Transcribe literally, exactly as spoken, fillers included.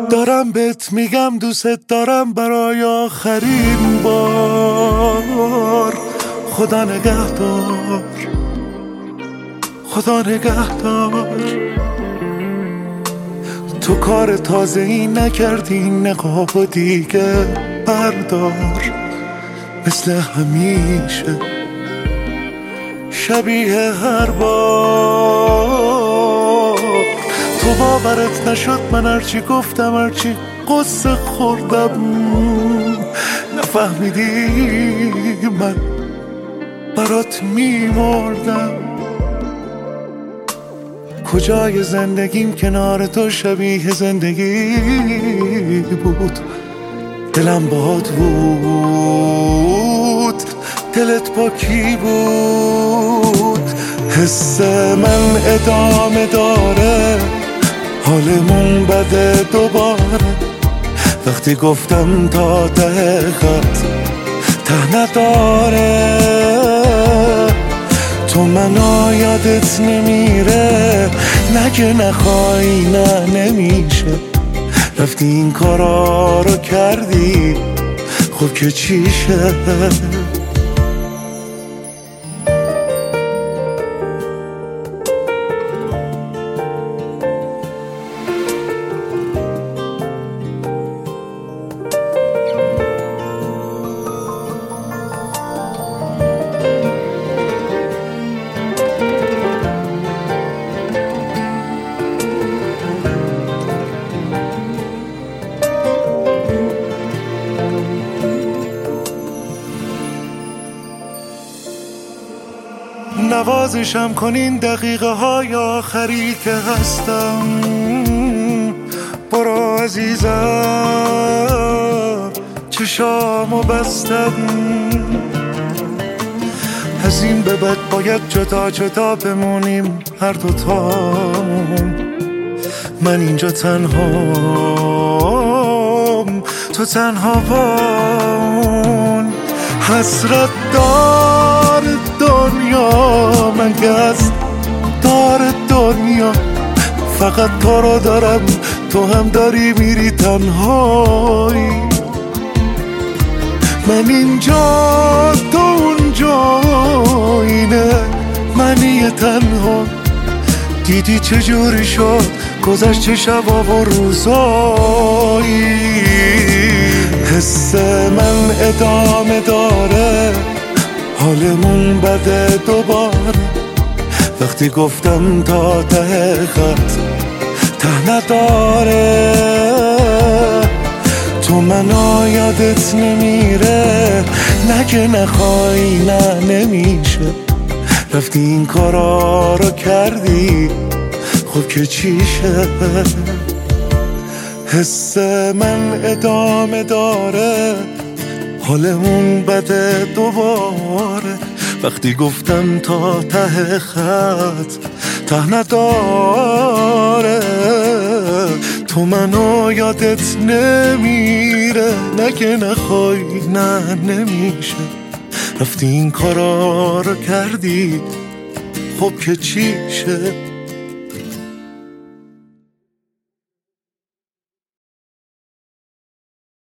دارم بهت میگم دوست دارم برای آخرین بار. خدا نگهدار، خدا نگهدار. تو کار تازه ای نکردی، نقاب دیگه بردار. مثل همیشه شبیه هر بار. تو باورت نشد من هرچی گفتم، هرچی قصه خوردم، نفهمیدی من برات میمردم. کجای زندگیم کنار تو شبیه زندگی بود. دلم باهات بود، دلت با کی بود؟ حس من ادامه داره، حالمون بده دوباره. وقتی گفتم تا ته خط ته نداره. تو منو یادت نمیره، نگه نخوای نه نمیشه. رفتی این کارا رو کردی، خب که چیشه؟ نوازشم کنین دقیقه های آخری که هستم. برو عزیزم چشامو بستم. از این به بعد باید جدا جدا بمونیم هر دوتام. من اینجا تنهام، تو تنها بان. حسرت دار دنیا، من گز دار دنیا. فقط تو رو دارم، تو هم داری میری تنهایی. من اینجا تو اونجا، اینه منی تنها. دیدی چجوری شد گذشت چه شبا و روزایی. حس من ادامه داره، حالمون بده دوباره. وقتی گفتم تا ته خط ته نداره. تو منو یادت نمیره، نگه نخوای نه نمیشه. رفتی این کارا رو کردی، خب که چیشه؟ حس من ادامه داره، حالمون بده دوباره. وقتی گفتم تا ته خط ته نداره. تو منو یادت نمیره، نگه نخوای نه نمیشه. رفتی این کارا رو کردی، خب که چیشه؟